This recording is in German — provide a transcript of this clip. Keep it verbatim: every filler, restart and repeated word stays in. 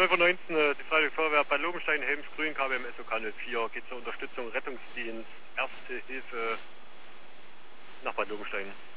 zwölf Uhr neunzehn, äh, die Freiwillige Feuerwehr Bad Lobenstein, Helmsgrün, K W M S O K null vier, geht zur Unterstützung Rettungsdienst, Erste Hilfe nach Bad Lobenstein.